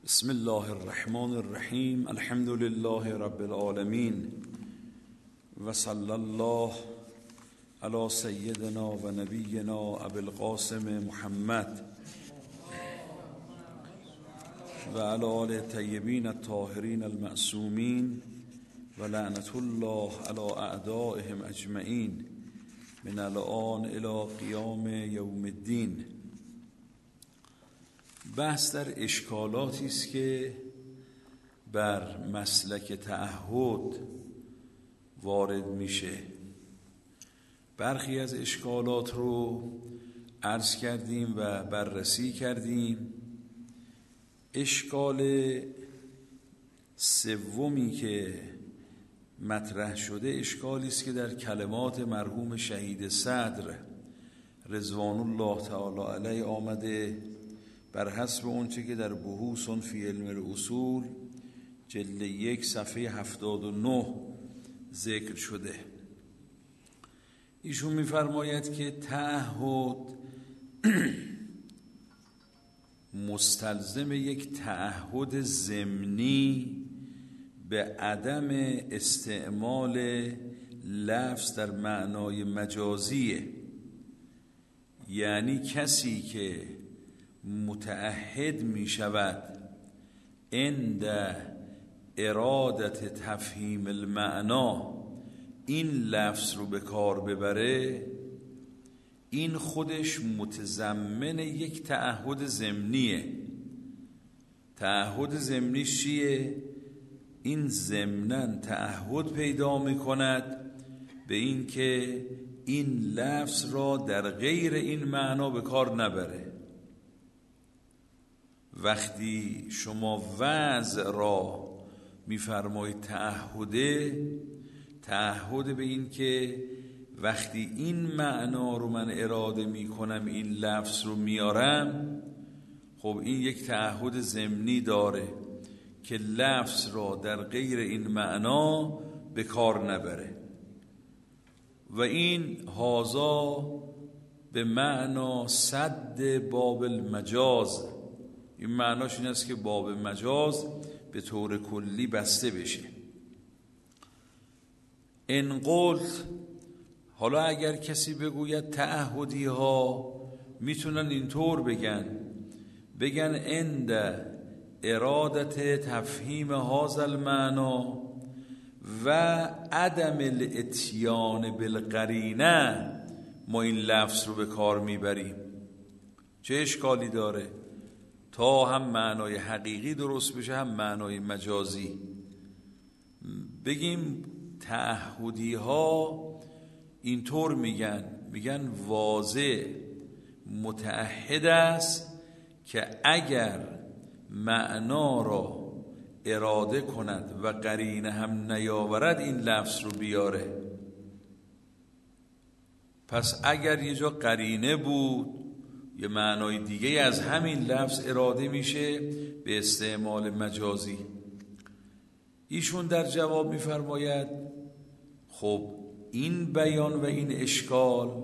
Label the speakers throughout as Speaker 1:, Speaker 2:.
Speaker 1: بسم الله الرحمن الرحیم. الحمد لله رب العالمین و صلی الله علی سیدنا و نبینا ابی القاسم محمد و علی آل طیبین الطاهرین المعصومین و لعنت الله علی اعدائهم اجمعین من الآن الی قیام یوم الدین. بحث در اشکالاتی است که بر مسلک تعهد وارد میشه. برخی از اشکالات رو عرض کردیم و بررسی کردیم. اشکال سومی که مطرح شده اشکالی است که در کلمات مرحوم شهید صدر رضوان الله تعالی علیه آمده بر حسب اونچه که در بحوث فی علم الاصول جلد 1 صفحه 79 ذکر شده. ایشون می‌فرماید که تعهد مستلزم یک تعهد ضمنی به عدم استعمال لفظ در معنای مجازیه. یعنی کسی که متعهد می شود عند ارادت تفهیم المعنا این لفظ رو به کار ببره، این خودش متضمن یک تعهد ضمنیه. تعهد ضمنی چیه؟ این ضمناً تعهد پیدا می کند به این که این لفظ را در غیر این معنا به کار نبره. وقتی شما وضع را می‌فرمایید تعهد به این که وقتی این معنا رو من اراده می‌کنم این لفظ رو میارم، خب این یک تعهد ضمنی داره که لفظ را در غیر این معنا به کار نبره. و این هازا به معنا صد باب المجاز، این معناش این است که باب مجاز به طور کلی بسته بشه. ان قلت، حالا اگر کسی بگوید تعهدی ها میتونن اینطور بگن عند ارادت تفهیم هذا المعنا و عدم الاتیان بالقرینه ما این لفظ رو به کار میبریم. چه اشکالی داره؟ تا هم معنای حقیقی درست بشه هم معنای مجازی. بگیم تعهدی ها اینطور میگن واضح متعهد است که اگر معنا را اراده کند و قرینه هم نیاورد این لفظ رو بیاره. پس اگر یه جا قرینه بود یه معنای دیگه از همین لفظ اراده میشه به استعمال مجازی. ایشون در جواب میفرماید خب این بیان و این اشکال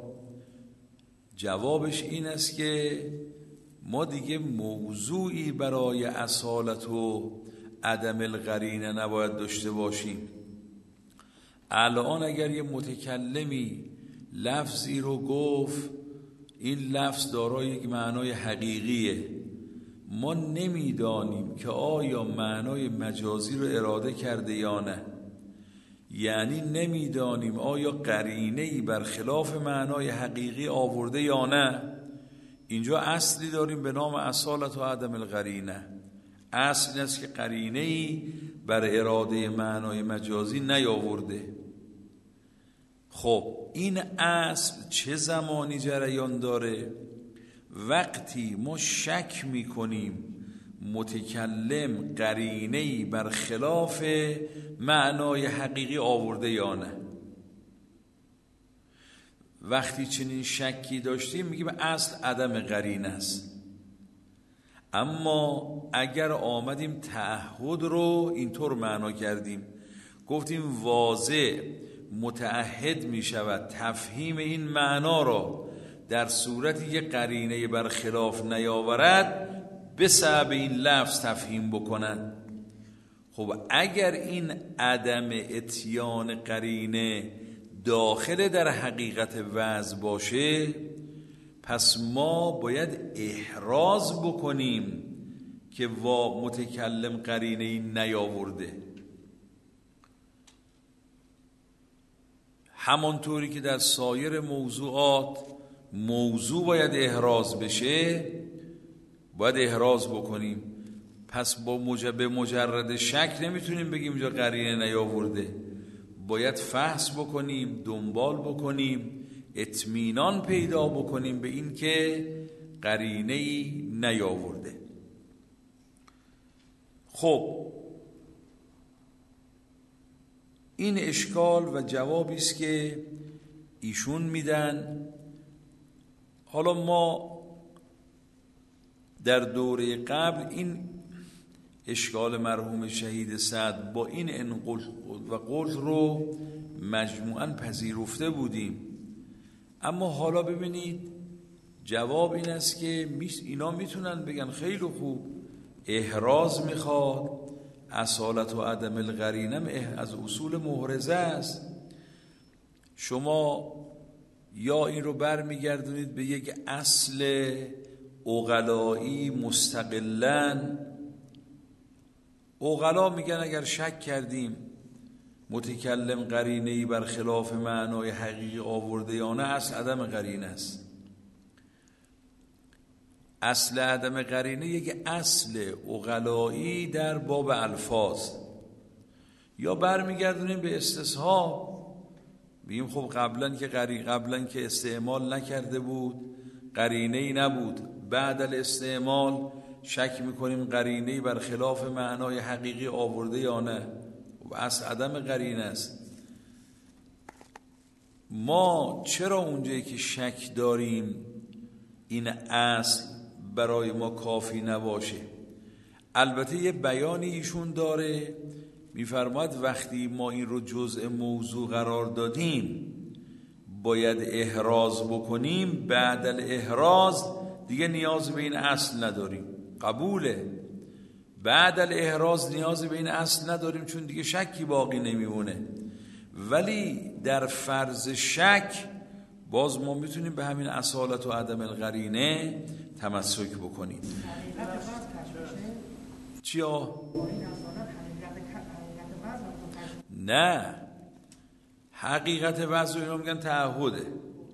Speaker 1: جوابش این است که ما دیگه موضوعی برای اصالت و عدم القرینه نباید داشته باشیم. الان اگر یه متکلمی لفظی رو گفت این لفظ دارای یک معنای حقیقیه، ما نمیدانیم که آیا معنای مجازی رو اراده کرده یا نه. یعنی نمیدانیم آیا قرینه‌ای برخلاف معنای حقیقی آورده یا نه. اینجا اصلی داریم به نام اصالت و عدم القرینه. اصل این است که قرینه‌ای بر اراده معنای مجازی نیاورده. خب این اصل چه زمانی جریان داره؟ وقتی ما شک میکنیم متکلم قرینه‌ای بر خلاف معنای حقیقی آورده یا نه. وقتی چنین شکی داشتیم میگیم اصل عدم قرینه است. اما اگر آمدیم تعهد رو اینطور معنا کردیم، گفتیم واضح متعهد می شود تفهیم این معنا را در صورتی که قرینه برخلاف نیاورد به سبب این لفظ تفهیم بکنن. خب اگر این عدم اتیان قرینه داخل در حقیقت وضع باشه، پس ما باید احراز بکنیم که متکلم قرینه این نیاورده. همانطوری که در سایر موضوعات موضوع باید احراز بشه، باید احراز بکنیم. پس به مجرد شک نمیتونیم بگیم اینجا قرینه نیاورده، باید فحص بکنیم، دنبال بکنیم، اطمینان پیدا بکنیم به این که قرینه‌ای نیاورده. خب این اشکال و جوابی است که ایشون میدن. حالا ما در دوره قبل این اشکال مرحوم شهید سعد با این انقل و قول رو مجموعاً پذیرفته بودیم، اما حالا ببینید جواب این است که اینا میتونن بگن خیلی خوب، احراز میخواد، اصالت و عدم القرینه از اصول محرزه است. شما یا این رو برمیگردونید به یک اصل عقلایی مستقلاً. عقلا میگن اگر شک کردیم متکلم قرینه‌ای بر خلاف معنای حقیقی آورده یا نه، اصل عدم قرینه است. اصل عدم قرینه یک اصل عقلایی در باب الفاظ. یا برمیگردونیم به استصحاب، بگیم خب قبلا که استعمال نکرده بود قرینه‌ای نبود، بعد الاستعمال شک میکنیم قرینه‌ای بر خلاف معنای حقیقی آورده یا نه، و اصل عدم قرینه است. ما چرا اونجایی که شک داریم این اصل برای ما کافی نباشه؟ البته یه بیانی ایشون داره، میفرماید وقتی ما این رو جزء موضوع قرار دادیم باید احراز بکنیم، بعد الاحراز دیگه نیاز به این اصل نداریم. قبوله، بعد الاحراز نیاز به این اصل نداریم چون دیگه شکی باقی نمیمونه. ولی در فرض شک باز ما میتونیم به همین اصالت و عدم القرینه تمسک بکنیم. چیا؟ نه، حقیقت وضع اینا میگن تعهده.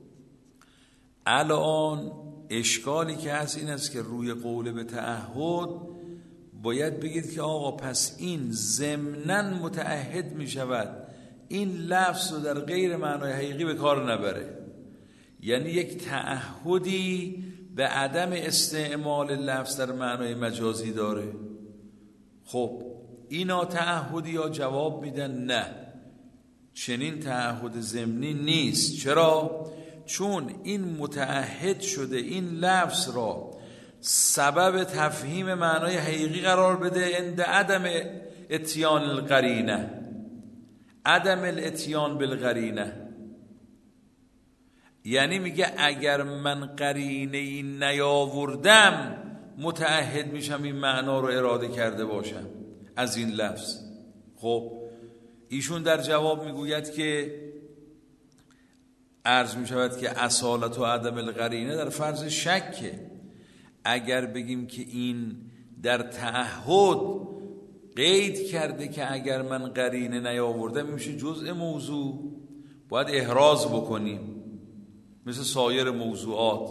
Speaker 1: الان اشکالی که هست این است که روی قول به تعهد باید بگید که آقا پس این ضمناً متعهد می شود این لفظ رو در غیر معنای حقیقی به کار نبره، یعنی یک تعهدی به عدم استعمال لفظ در معنای مجازی داره. خب اینا تعهدی یا جواب میدن نه، چنین تعهد ضمنی نیست. چرا؟ چون این متعهد شده این لفظ را سبب تفهیم معنای حقیقی قرار بده عند عدم اتیان القرینه، عدم الاتیان بالقرینه. یعنی میگه اگر من قرینه ای نیاوردم متعهد میشم این معنا رو اراده کرده باشم از این لفظ. خب ایشون در جواب میگوید که عرض میشود که اصالت و عدم القرینه در فرض شکه. اگر بگیم که این در تعهد قید کرده که اگر من قرینه نیاوردم میشه جزء موضوع، باید احراز بکنیم مثل سایر موضوعات.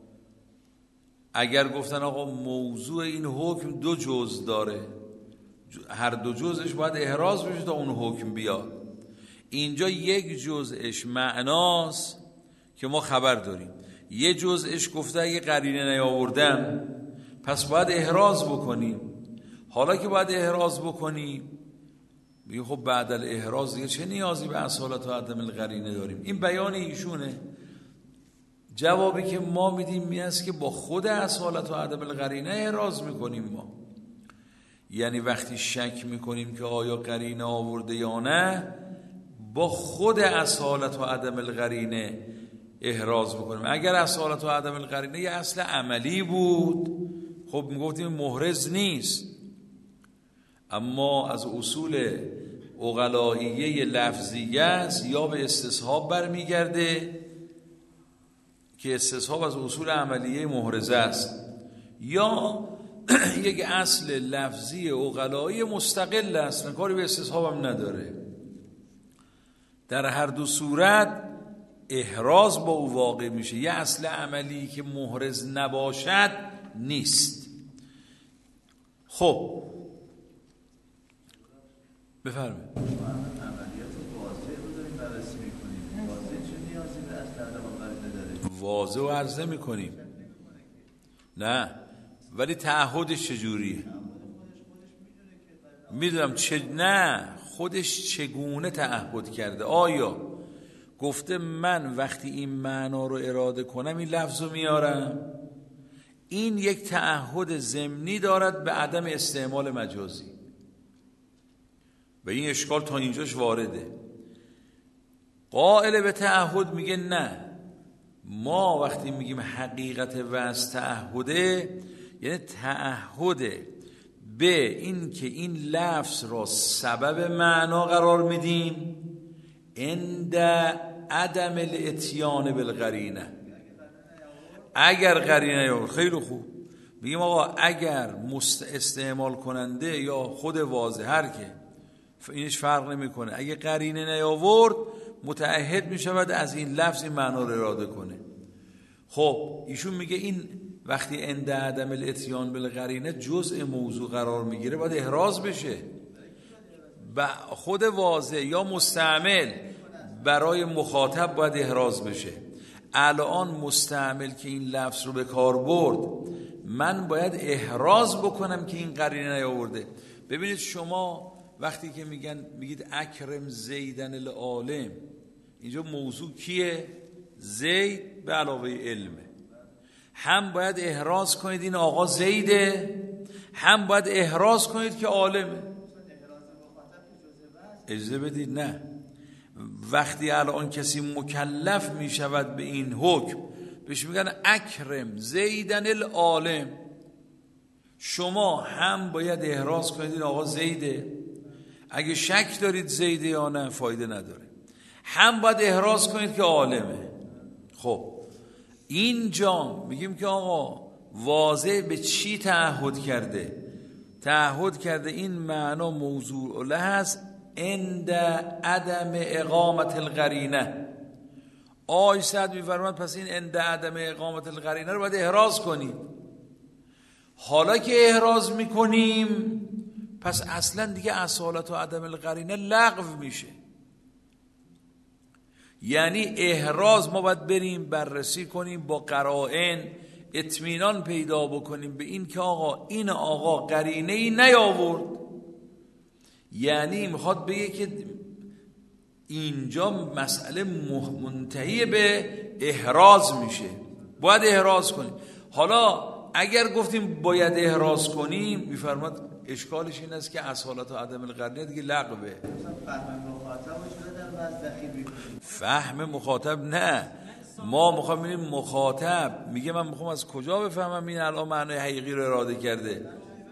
Speaker 1: اگر گفتن آقا موضوع این حکم دو جزء داره، هر دو جزءش باید احراز بشه تا اون حکم بیاد. اینجا یک جزءش معناست که ما خبر داریم، یه جزءش گفته اگه قرینه نیاوردم پس باید احراز بکنیم. حالا که باید احراز بکنیم میگه خب بعد الاحراز دیگه چه نیازی به اصالت و عدم القرینه داریم؟ این بیان ایشونه. جوابی که ما میدیم این است که با خود اصالت و عدم القرینه احراز میکنیم ما. یعنی وقتی شک میکنیم که آیا قرینه آورده یا نه، با خود اصالت و عدم احراز بکنیم. اگر اصالت و عدم القرینه یه اصل عملی بود، خب میگفتیم محرز نیست. اما از اصول عقلائیه لفظیه است، یا به استصحاب برمیگرده که استصحاب از اصول عملیه محرزه است، یا یک اصل لفظی عقلایی مستقل است، کاری به استصحاب هم نداره. در هر دو صورت احراز با او واقع میشه. یه اصل عملی که محرز نباشد نیست. خب بفرمایید. واضح و عرضه میکنیم، نه ولی تعهدش چجوریه؟ میدونم نه خودش چگونه تعهد کرده. آیا گفته من وقتی این معنا رو اراده کنم این لفظ رو میارم؟ این یک تعهد ضمنی دارد به عدم استعمال مجازی و این اشکال تا اینجاش وارده. قائل به تعهد میگه نه، ما وقتی میگیم حقیقت وصل تعهده، یعنی تعهد به این که این لفظ را سبب معنا قرار میدیم عند عدم الاتیان بالقرینه. اگر قرینه یا خیلی خوب میگیم آقا اگر استعمال کننده یا خود واضح هر که اینش فرق نمیکنه، اگه قرینه نیاورد متعهد میشود از این لفظ این معنا رو اراده کنه. خب ایشون میگه این وقتی عند عدم الاتیان بالقرینه جزء موضوع قرار میگیره باید احراز بشه. و خود واضح یا مستعمل برای مخاطب باید احراز بشه. الان مستعمل که این لفظ رو به کار برد، من باید احراز بکنم که این قرینه نیاورده. ببینید شما وقتی که میگید اکرم زیدن العالم، اینجا موضوع کیه؟ زید به علاوه علمه. هم باید احراز کنید این آقا زیده، هم باید احراز کنید که عالمه. اجازه بدید نه، وقتی الان کسی مکلف می شود به این حکم بهش میگن اکرم زیدن العالم، شما هم باید احراز کنید این آقا زیده، اگه شک دارید زیده یا نه فایده نداره، هم باید احراز کنید که عالمه. خب اینجا میگیم که آقا واضح به چی تعهد کرده؟ تعهد کرده این معنا موضوع له هست عند عدم اقامت القرینه. آی سعد میفرماد پس این عند عدم اقامت القرینه رو باید احراز کنیم. حالا که احراز میکنیم پس اصلا دیگه اصالت و عدم القرینه لغو میشه. یعنی احراز ما باید بریم بررسی کنیم با قرائن، اطمینان پیدا بکنیم به این که آقا این آقا قرینه ای نیاورد. یعنی میخواد بگه که اینجا مسئله منتهی به احراز میشه، باید احراز کنیم. حالا اگر گفتیم باید احراز کنیم، میفرماد اشکالش این است که اصالت و عدم القرینه دیگه لغوه. فهم مخاطب نه، ما میخوام ببینیم مخاطب میگه من میخوام از کجا بفهمم این الان معنای حقیقی رو اراده کرده.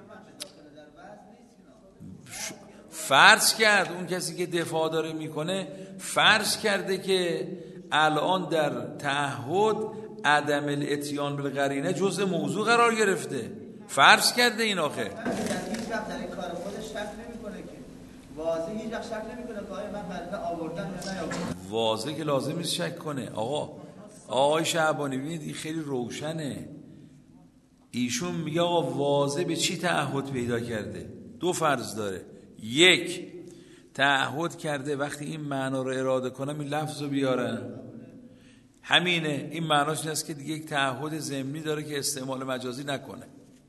Speaker 1: فرض کرد اون کسی که دفاع داره میکنه فرض کرده که الان در تعهد عدم الاتیان بالقرینه جزء موضوع قرار گرفته. فرض کرده این آخه
Speaker 2: هیچ وقت در این کار خودش شک نمیکنه که واضح، هیچ وقت شک نمیکنه که آیا من قرینه آوردم یا نیاوردم.
Speaker 1: واضح که لازم نیست شک کنه. آقای شعبانی ببینید این خیلی روشنه. ایشون میگه آقا واضح به چی تعهد پیدا کرده؟ دو فرض داره. یک، تعهد کرده وقتی این معنا رو اراده کنم این لفظ رو بیارم، همینه. این معناش این است که دیگه یک تعهد ضمنی داره که استعمال مجازی نکنه،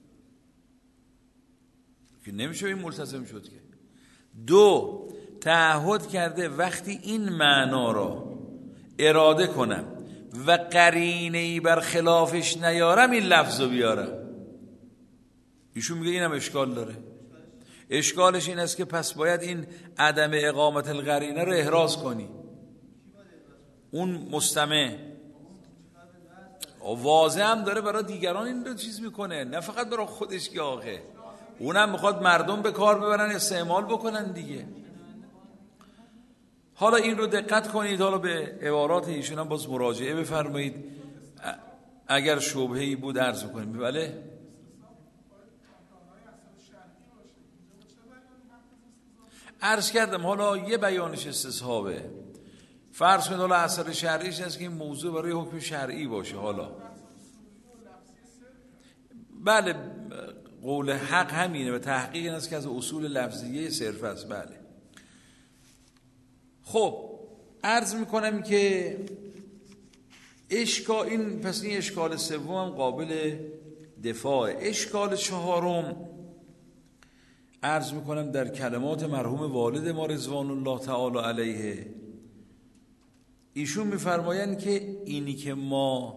Speaker 1: که نمیشه این ملتزم شد که. دو، تعهد کرده وقتی این معنا رو اراده کنم و قرینه‌ای بر خلافش نیارم این لفظ رو بیارم. ایشون میگه اینم اشکال داره. اشکالش این است که پس باید این عدم اقامت القرینه رو احراز کنی. اون مستمع واضح هم داره برای دیگران این رو چیز میکنه، نه فقط برای خودش که آخه اونم میخواد مردم به کار ببرن استعمال بکنن دیگه. حالا این رو دقت کنید، حالا به عبارات ایشون هم باز مراجعه بفرمایید، اگر شبهه‌ای بود عرض کنیم. بله عرض کردم حالا یه بیانش استصحابه، فرض کنید حالا اثر شرعیش هست که این موضوع برای حکم شرعی باشه. حالا بله قول حق همینه و تحقیق این است که از اصول لفظیه صرف است. بله خب عرض میکنم که این اشکال سوم قابل دفاع. اشکال چهارم عرض میکنم در کلمات مرحوم والد ما رضوان الله تعالی علیه، ایشون میفرمایند که اینی که ما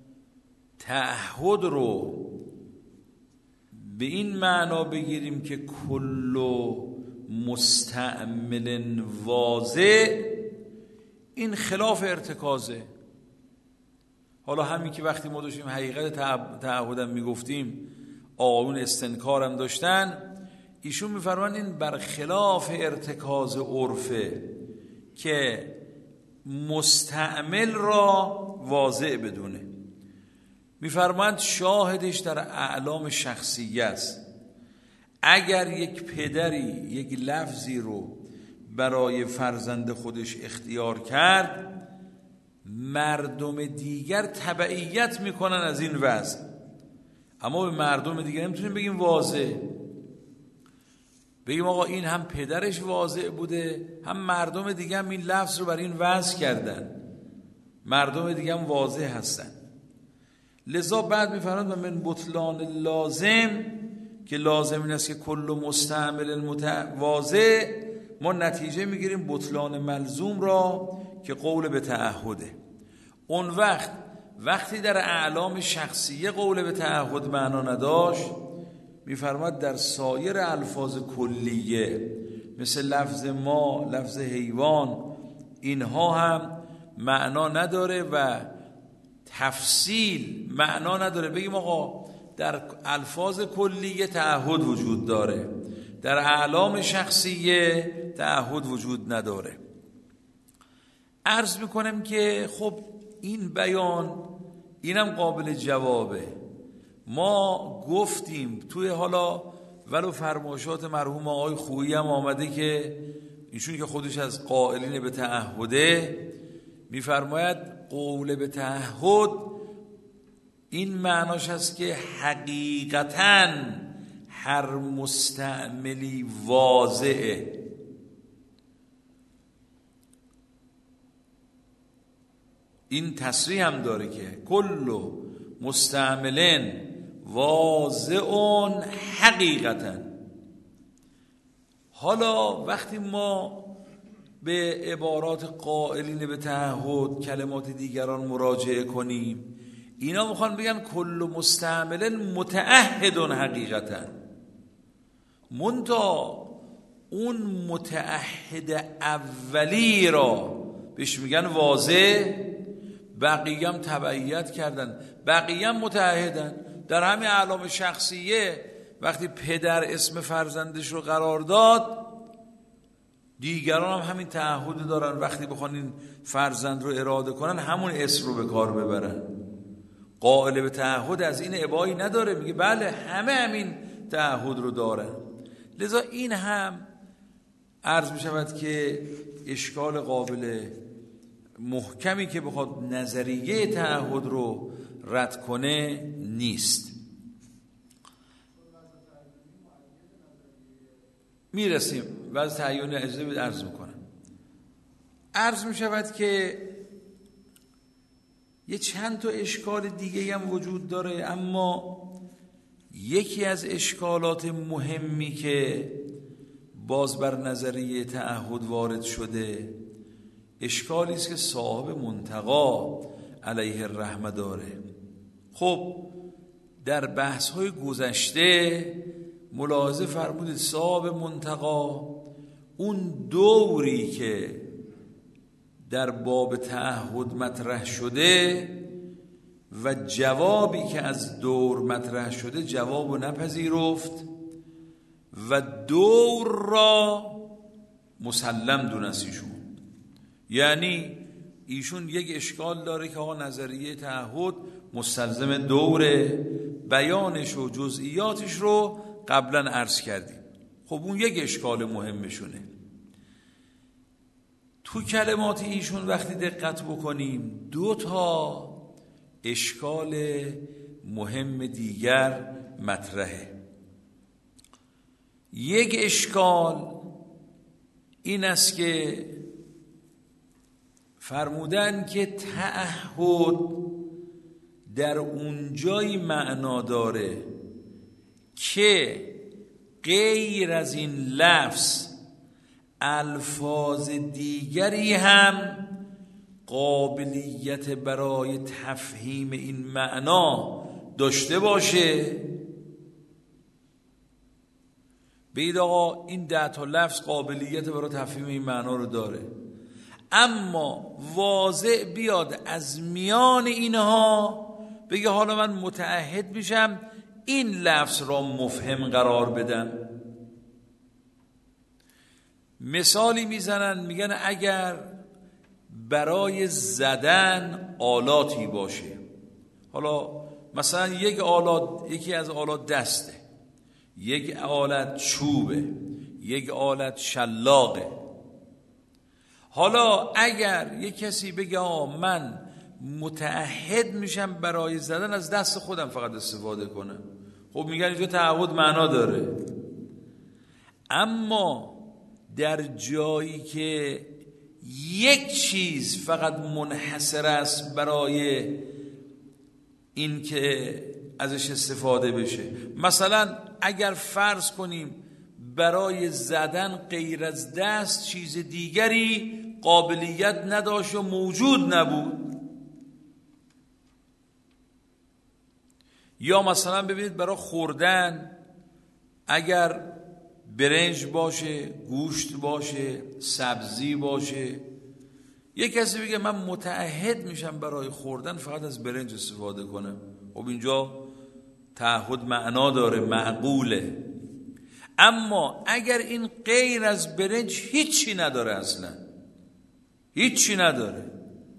Speaker 1: تعهد رو به این معنا بگیریم که کل مستعمل واضح، این خلاف ارتکازه. حالا همین که وقتی ما داشتیم حقیقت تعهدم میگفتیم آقایون استنکارم داشتن، ایشون میفرمان این برخلاف ارتکاز عرفه که مستعمل را واضع بدونه. میفرماند شاهدش در اعلام شخصیه است. اگر یک پدری یک لفظی رو برای فرزند خودش اختیار کرد، مردم دیگر تبعیت میکنن از این وضع، اما به مردم دیگر نمیتونیم بگیم واضح، بگیم آقا این هم پدرش واضح بوده، هم مردم دیگه هم این لفظ رو برای این وضع کردن، مردم دیگه هم واضح هستن. لذا بعد میفرماند و من بطلان لازم، که لازم این است که کل مستعمل واضح، ما نتیجه میگیریم بطلان ملزوم را که قول به تعهده. اون وقتی در اعلام شخصیه قول به تعهد معنا نداشت، میفرماد در سایر الفاظ کلیه مثل لفظ ما، لفظ حیوان، اینها هم معنا نداره و تفصیل معنا نداره. بگیم آقا در الفاظ کلیه تعهد وجود داره، در اعلام شخصیه تعهد وجود نداره. عرض میکنم که خب این بیان اینم قابل جوابه. ما گفتیم توی حالا ولو فرمایشات مرحوم آقای خویی هم آمده که ایشون که خودش از قائلین به تعهده میفرماید قول به تعهد این معناش هست که حقیقتاً هر مستعملی واضحه. این تصریح هم داره که کل مستعملن واضحون حقیقتاً. حالا وقتی ما به عبارات قائلین به تعهد کلمات دیگران مراجعه کنیم، اینا میخوان بگن کل مستعملن متعهدون حقیقتاً، منتها اون متعهد اولی را بهش میگن واضح، بقیه هم تبعیت کردن، بقیه هم متعهدن. در همین اعلام شخصیه وقتی پدر اسم فرزندش رو قرار داد، دیگران هم همین تعهد دارن، وقتی بخوان این فرزند رو اراده کنن همون اسم رو به کار ببرن. قائل به تعهد از این ابایی نداره، میگه بله همه همین تعهد رو دارن. لذا این هم عرض می شود که اشکال قابل محکمی که بخواد نظریه تعهد رو رد کنه نیست. میرسیم وضع تعیین اجزا عرض میکنم. عرض می شود که یه چند تا اشکال دیگه هم وجود داره، اما یکی از اشکالات مهمی که باز بر نظریه تعهد وارد شده، اشکالی است که صاحب منتقا علیه الرحمه داره. خب در بحث‌های گذشته ملاحظه فرمودید صاحب منتقا اون دوری که در باب تعهد مطرح شده و جوابی که از دور مطرح شده جوابو نپذیرفت و دور را مسلم دونست ایشون. یعنی ایشون یک اشکال داره که آقا نظریه تعهد مستلزم دوره، بیانش و جزئیاتش رو قبلا عرض کردیم. خب اون یک اشکال مهمشونه. تو کلمات ایشون وقتی دقت بکنیم 2 تا اشکال مهم دیگر مطرحه. یک اشکال این است که فرمودن که تعهد در اونجای معنا داره که غیر از این لفظ الفاظ دیگری هم قابلیت برای تفهیم این معنا داشته باشه. بگید آقا این 10 تا لفظ قابلیت برای تفهیم این معنا رو داره، اما واضح بیاد از میان اینها بگه حالا من متعهد میشم این لفظ را مفهم قرار بدم. مثالی میزنن، میگن اگر برای زدن آلاتی باشه، حالا مثلا یک آلات، یکی از آلات دسته، یک آلت چوبه، یک آلت شلاقه. حالا اگر یک کسی بگه من متعهد میشم برای زدن از دست خودم فقط استفاده کنم، خب میگن اینجا تعهد معنا داره. اما در جایی که یک چیز فقط منحصر است برای این که ازش استفاده بشه، مثلا اگر فرض کنیم برای زدن غیر از دست چیز دیگری قابلیت نداشت و موجود نبود، یا مثلا ببینید برای خوردن اگر برنج باشه، گوشت باشه، سبزی باشه، یک کسی بگه من متعهد میشم برای خوردن فقط از برنج استفاده کنم، خب اینجا تعهد معنا داره، معقوله. اما اگر این غیر از برنج هیچی نداره، اصلا هیچی نداره،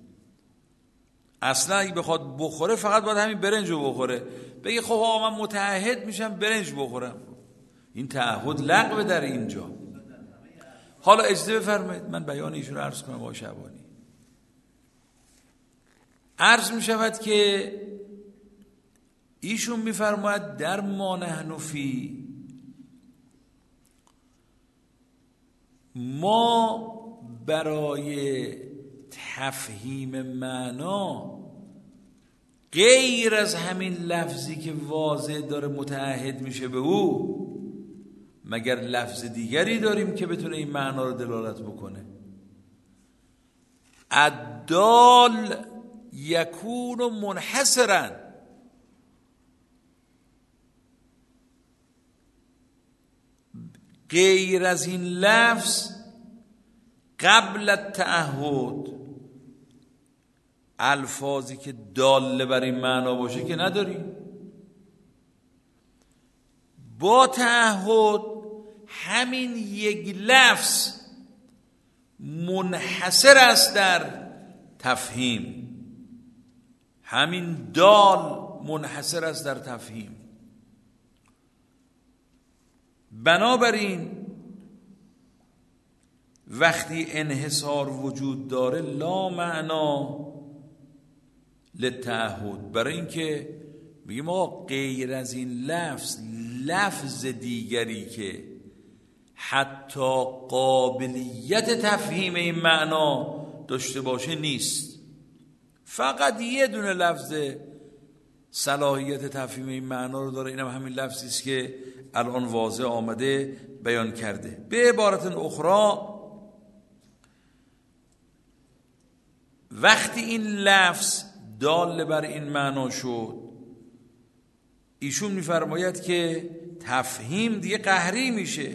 Speaker 1: اصلا اگه بخواد بخوره فقط باید همین برنج رو بخوره، بگه خب آقا من متعهد میشم برنج بخورم، این تعهد لغو در اینجا. حالا اجازه بفرمایید من بیان ایشون رو عرض کنم آقای شعبانی. عرض میشود که ایشون میفرماید در ما نحن فی، ما برای تفهیم معنا غیر از همین لفظی که واضح داره متعهد میشه به او، مگر لفظ دیگری داریم که بتونه این معنا رو دلالت بکنه؟ الدال یکون منحصرا، غیر از این لفظ قبل التعهد الفاظی که داله بر این معنا باشه که نداریم. با تعهد همین یک لفظ منحصر است در تفهیم، همین دال منحصر است در تفهیم. بنابراین وقتی انحصار وجود داره لا معنا للتعهد، برای اینکه میگیم آقا غیر از این لفظ دیگری که حتی قابلیت تفهیم این معنا داشته باشه نیست، فقط یه دونه لفظ صلاحیت تفهیم این معنا رو داره، اینم همین لفظی است که الان واضح آمده بیان کرده. به عبارت اخرى وقتی این لفظ دال بر این معنا شد، ایشون میفرماید که تفهیم دیگه قهری میشه.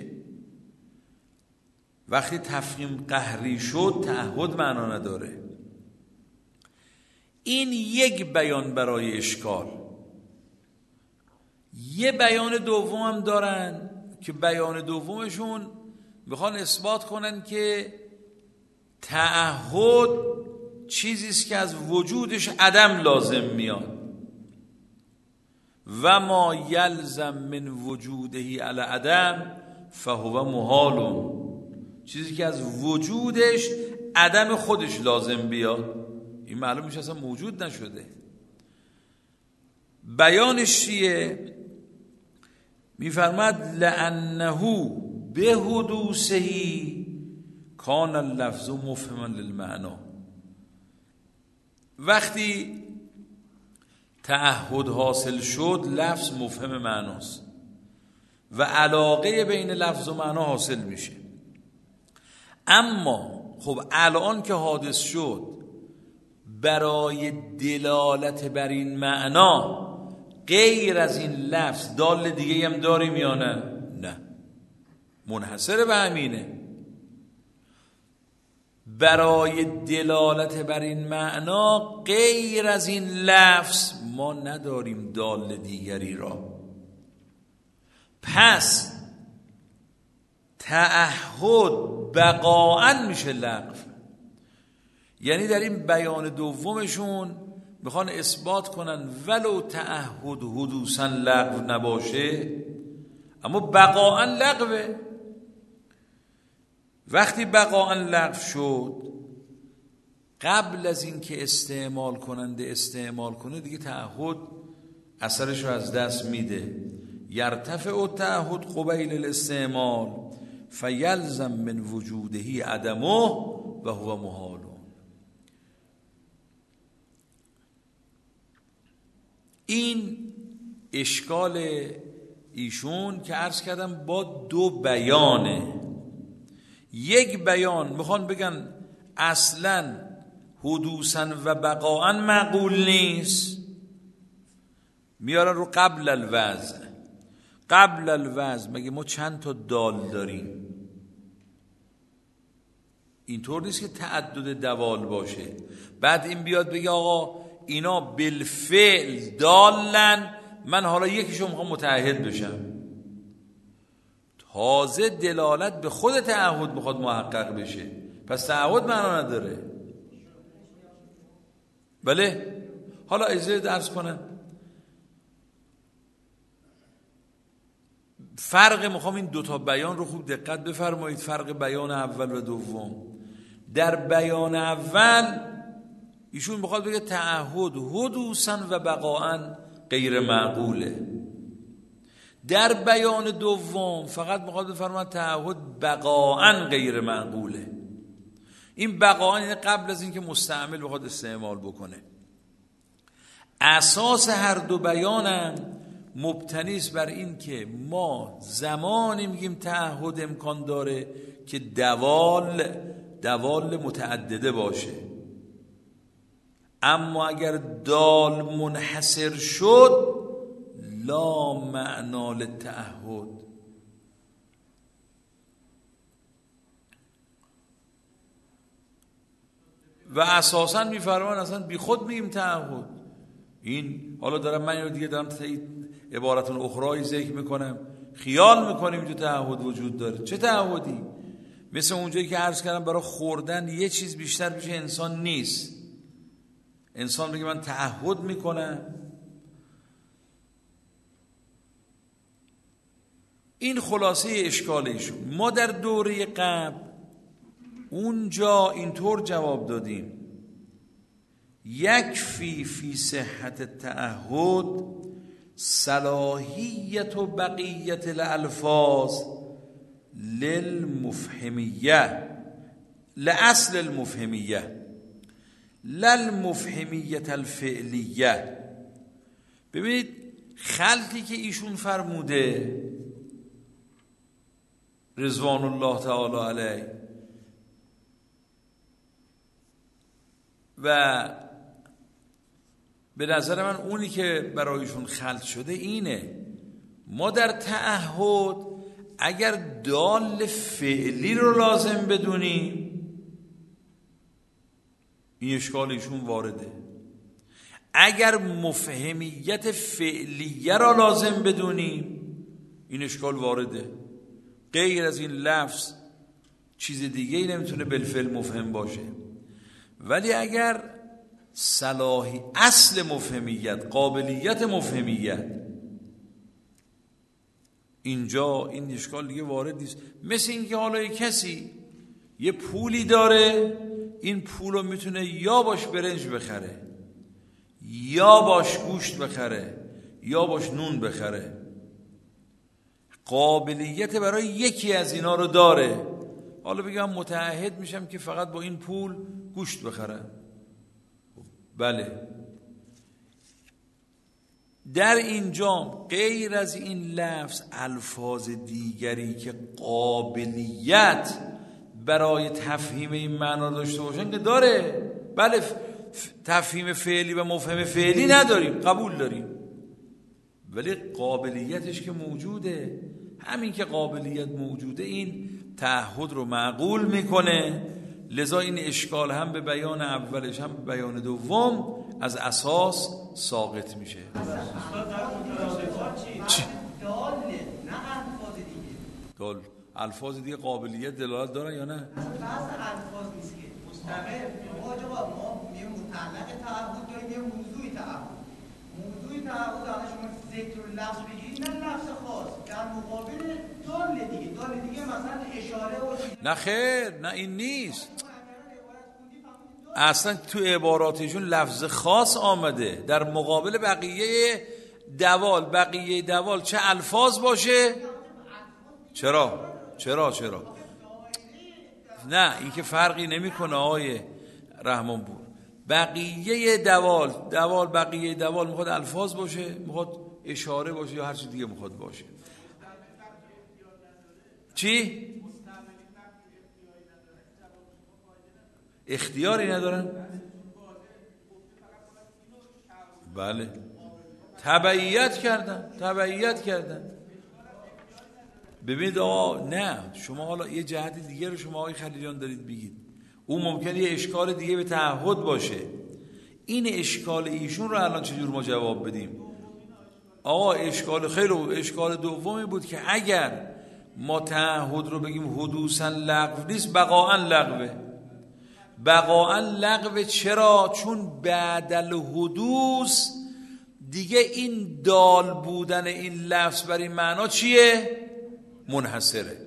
Speaker 1: وقتی تفهیم قهری شد تعهد معنا نداره. این یک بیان برای اشکال. یه بیان دوم هم دارن که بیان دومشون میخوان اثبات کنن که تعهد چیزیست که از وجودش عدم لازم میاد. و ما یلزم من وجوده علی عدم فهو محال. چیزی که از وجودش عدم خودش لازم بیاد این معلوم میشه اصلا موجود نشده. بیانش چیه؟ میفرماد لأنه به حدوثه کان اللفظ مفهما للمعنا. وقتی تعهد حاصل شد لفظ مفهم معناست و علاقه بین لفظ و معنا حاصل میشه. اما خب الان که حادث شد برای دلالت بر این معنا غیر از این لفظ دال دیگه هم داریم یا نه؟ نه، منحصر به همینه. برای دلالت بر این معنا غیر از این لفظ ما نداریم دال دیگری را. پس تعهد بقاءً میشه لغو. یعنی در این بیان دومشون میخوان اثبات کنن ولو تعهد حدوثاً لغو نباشه اما بقاءً لغوه. وقتی بقاءً لغو شد قبل از این که استعمال کننده استعمال کنه دیگه تعهد اثرش رو از دست میده. یرتفع التعهد قبیل الاستعمال فیلزم من وجوده عدمه و هو محال. این اشکال ایشون که عرض کردم با دو بیانه. یک بیان میخوان بگن اصلا حدوثاً و بقاءً معقول نیست، میارن رو قبل الوضع. قبل الوضع مگه ما چند تا دال داریم؟ اینطور نیست که تعدد دوال باشه. بعد این بیاد بگه آقا اینا بالفعل دالن، من حالا یکیشو میخوام متعهد بشم. تازه دلالت به خود تعهد میخواد محقق بشه، پس تعهد معنا نداره. بله حالا اجازه درس کنم فرق، میخوام این دوتا بیان رو خوب دقت بفرمایید. فرق بیان اول و دوم. در بیان اول ایشون میخواد بگه تعهد حدوثاً و بقاءً غیر معقوله. در بیان دوم فقط میخواد بفرماید تعهد بقاءً غیر معقوله. این بقاءً یعنی قبل از اینکه مستعمل بخواد استعمال بکنه. اساس هر دو بیانم مبتنی است بر این که ما زمانی میگیم تعهد امکان داره که دوال متعدده باشه، اما اگر دال منحصر شد لا معنا للتعهد. و اساساً میفرمان اصلا بی خود میگیم تعهد. این حالا دارم من اینو دیگه دارم عبارتون اخرایی ذکر میکنم، خیال میکنیم اینجا تعهد وجود داره. چه تعهدی؟ مثل اونجایی که عرض کردم برای خوردن یه چیز بیشتر پیش انسان نیست. انسان بگه من تعهد میکنم. این خلاصه اشکال ایشون. ما در دوره قبل اونجا اینطور جواب دادیم یکفی فی صحت التعهد صلاحیت و بقیت الالفاظ للمفهمیه لاصل المفهمیه للمفهمیت الفعلیه. ببینید خلطی که ایشون فرموده رضوان الله تعالی علیه و به نظر من اونی که برایشون خلط شده اینه. ما در تعهد اگر دال فعلی رو لازم بدونیم این اشکال ایشون وارده. اگر مفهمیت فعلیه را لازم بدونیم این اشکال وارده. غیر از این لفظ چیز دیگه ای نمیتونه بالفعل مفهم باشه. ولی اگر صلاحی اصل مفهمیت، قابلیت مفهمیت، اینجا این اشکال دیگه وارد نیست. مثل این که حالا کسی یه پولی داره، این پول رو میتونه یا باش برنج بخره، یا باش گوشت بخره، یا باش نون بخره. قابلیت برای یکی از اینا رو داره. حالا بگم متعهد میشم که فقط با این پول گوشت بخرم. بله، در اینجا غیر از این لفظ الفاظ دیگری که قابلیت برای تفهیم این معنا داشته باشن که داره. بله، تفهیم فعلی و مفهوم فعلی نداریم، قبول داریم، ولی قابلیتش که موجوده. همین که قابلیت موجوده این تعهد رو معقول میکنه. لذا این اشکال هم به بیان اولش هم به بیان دوم از اساس ساقط میشه. چی؟ دال الفاظ دیگه قابلیت دلالت دارن یا نه؟
Speaker 2: بحث الفاظ نیست که مستمر ما میگیم متعلق تعهد داریم، یه موضوع تعهد. موضوع تعهد الان شما ذکر لفظ بگیرید، نه لفظ خاص در مقابل دال دیگه مثلا اشاره و
Speaker 1: نه خیر، نه این نیست. اصلا تو عباراتشون لفظ خاص آمده در مقابل بقیه دوال چه الفاظ باشه. چرا؟ نه، این که فرقی نمیکنه آقای رحمان پور. بقیه دوال میخواد الفاظ باشه، میخواد اشاره باشه، یا هر چیز دیگه میخواد باشه. چی؟ اختیاری ندارن؟ بله، تبعیت کردن. ببینید آقا، نه شما حالا یه جهت دیگه رو شما آقای خلیلیان دارید بگید، اون ممکنه یه اشکال دیگه به تعهد باشه. این اشکال ایشون رو الان چجور ما جواب بدیم؟ آقا اشکال دومی بود که اگر ما تعهد رو بگیم حدوثاً لغو نیست، بقاءً لغو. چرا؟ چون بعد الحدوث دیگه این دال بودن این لفظ بر این معنا چیه؟ منحصره.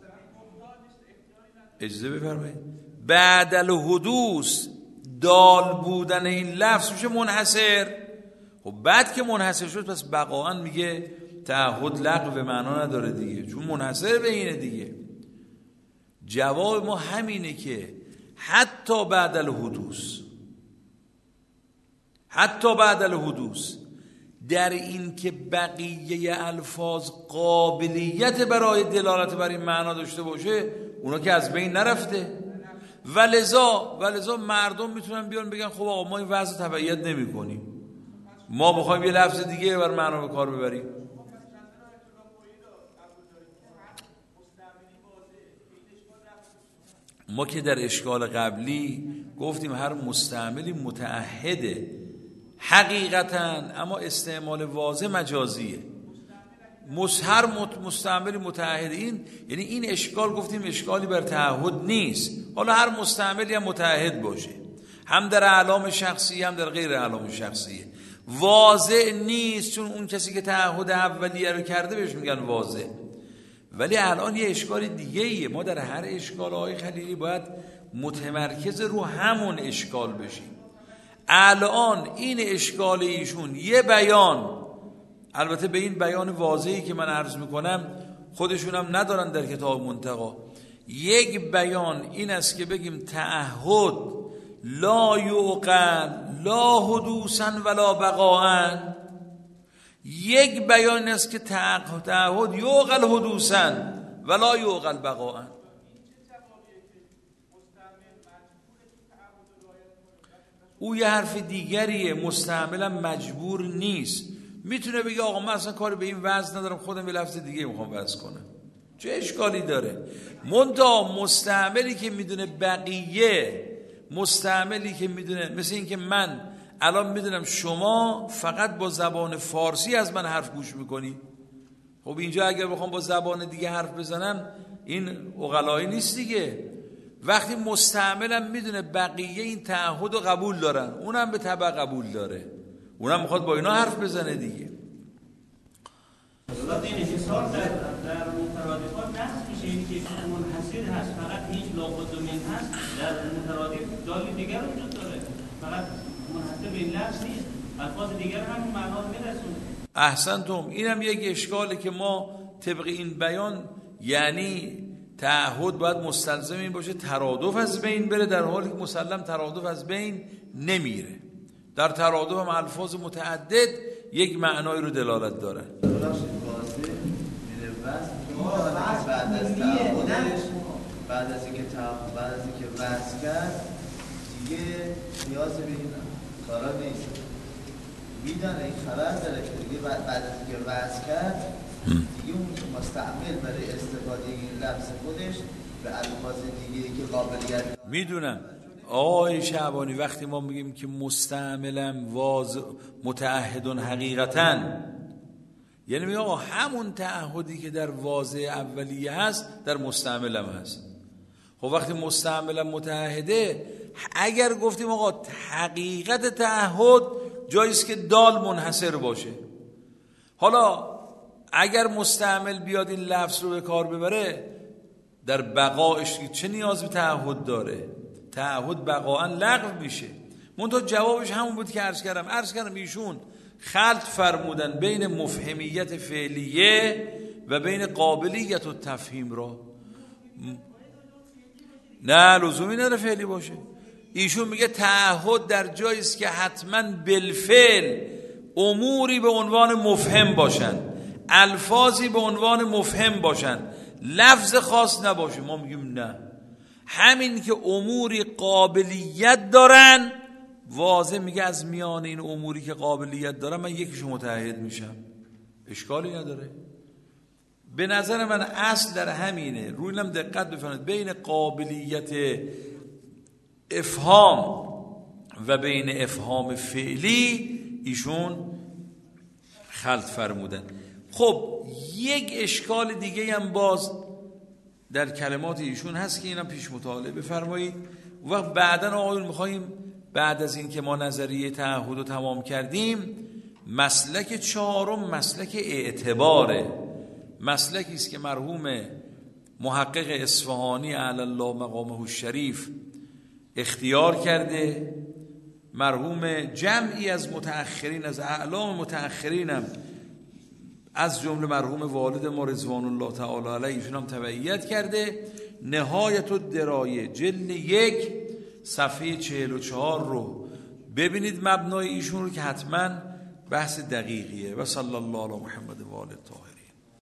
Speaker 1: اجازه بفرمایید، بعد الحدوث دال بودن این لفظ میشه منحصر. خب بعد که منحصر شد پس بقاءً میگه تعهد لغو معنا نداره دیگه، چون منحصر به اینه دیگه. جواب ما همینه که حتی بعد الحدوث در این که بقیه الفاظ قابلیت برای دلالت بر این معنا داشته باشه، اونا که از بین نرفته. ولذا مردم میتونن بیان بگن خب آقا ما این وضع تبعیت نمی کنیم، ما بخوایم یه لفظ دیگه بر معنا به کار ببریم. ما که در اشکال قبلی گفتیم هر مستعملی متعهده حقیقتاً، اما استعمال واضح مجازیه. هر مستعملی متعهد، این یعنی این اشکال گفتیم اشکالی بر تعهد نیست. حالا هر مستعملی هم متعهد باشه، هم در اعلام شخصی هم در غیر اعلام شخصیه. واضح نیست چون اون کسی که تعهد اولیه رو کرده بهش میگن واضح. ولی الان یه اشکال دیگه ایه. ما در هر اشکال های خلیلی باید متمرکز رو همون اشکال بشیم. الان این اشکال ایشون یه بیان، البته به این بیان واضحی که من عرض میکنم خودشون هم ندارن در کتاب منتقا، یک بیان این است که بگیم تعهد لا یعقل لا حدوثا ولا بقاء. یک بیان است که تعهد یعقل حدوثا ولا یعقل بقاء. او یه حرف دیگریه، مستعملا مجبور نیست. میتونه بگه آقا من اصلا کاری به این وضع ندارم، خودم به لفظ دیگه میخوام وضع کنم، چه اشکالی داره؟ منتها مستعملی که میدونه بقیه، مستعملی که میدونه، مثل این که من الان میدونم شما فقط با زبان فارسی از من حرف گوش میکنی. خب اینجا اگر بخوام با زبان دیگه حرف بزنم این عقلایی نیست دیگه. وقتی مستعملم میدونه بقیه این تعهد رو قبول دارن، اونم به تبع قبول داره، اونم میخواد با اینا حرف بزنه دیگه.
Speaker 3: این انحصار در مترادفات نقص میشه، این که منحصر هست، فقط هیچ لابد و من هست، در مترادف دالی دیگر وجود داره، فقط منحصر به این لفظ نیست، الفاظ دیگر هم معنا رو میرسونه.
Speaker 1: احسنتم. اینم یک اشکاله که ما طبق این بیان، یعنی تعهد باید مستلزم این باشه ترادف از بین بره، در حالی که مسلم ترادف از بین نمیره. در ترادف هم الفاظ متعدد یک معنای رو دلالت داره.
Speaker 4: بعد از اینکه وصل کرد دیگه نیاز به این کارا نیست، میدانه این خبر داره که دیگه بعد از اینکه وصل کرد دیگه اون مستعمل برای استفاده این لفظ خودش به الفاظ دیگه که قابلیت
Speaker 1: میدونم. آقای شعبانی وقتی ما میگیم که مستعملم متعهدون حقیقتاً، یعنی میگه آقا همون تعهدی که در واضع اولیه هست در مستعملم هست. خب وقتی مستعملم متعهده، اگر گفتیم آقا حقیقت تعهد جاییست که دال منحصر باشه، حالا اگر مستعمل بیاد این لفظ رو به کار ببره در بقایش چه نیاز به تعهد داره؟ تعهد بقاءً لغو میشه. منتها جوابش همون بود که عرض کردم ایشون خلط فرمودن بین مفهمیت فعلیه و بین قابلیت و تفهیم را. نه لزومی نداره فعلی باشه. ایشون میگه تعهد در جاییست که حتما بالفعل اموری به عنوان مفهم باشن، الفاظی به عنوان مفهم باشن، لفظ خاص نباشه. ما میگیم نه، همین که اموری قابلیت دارن، واضح میگه از میان این اموری که قابلیت دارن من یکیشو متعهد میشم، اشکالی نداره. به نظر من اصل در همینه. روی اینم دقت بفرمایید، بین قابلیت افهام و بین افهام فعلی ایشون خلط فرمودن. خب یک اشکال دیگه هم باز در کلمات ایشون هست که اینم پیش مطالعه بفرمایید. وقت بعداً آقایون میخواییم بعد از این که ما نظریه تعهد رو تمام کردیم، مسلک چهارم مسلک اعتباره. مسلکی است که مرحوم محقق اصفهانی علی الله مقامه الشریف اختیار کرده، مرحوم جمعی از متأخرین، از اعلام متأخرین هم از جمله مرحوم والد ما رضوان الله تعالی علیه ایشون هم تبعیت کرده. نهایت الدرایه جلد 1 صفحه 44 رو ببینید مبنای ایشون رو که حتما بحث دقیقیه. و صلی الله علی محمد و آله الطاهرین.